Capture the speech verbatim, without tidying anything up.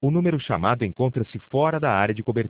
O número chamado encontra-se fora da área de cobertura.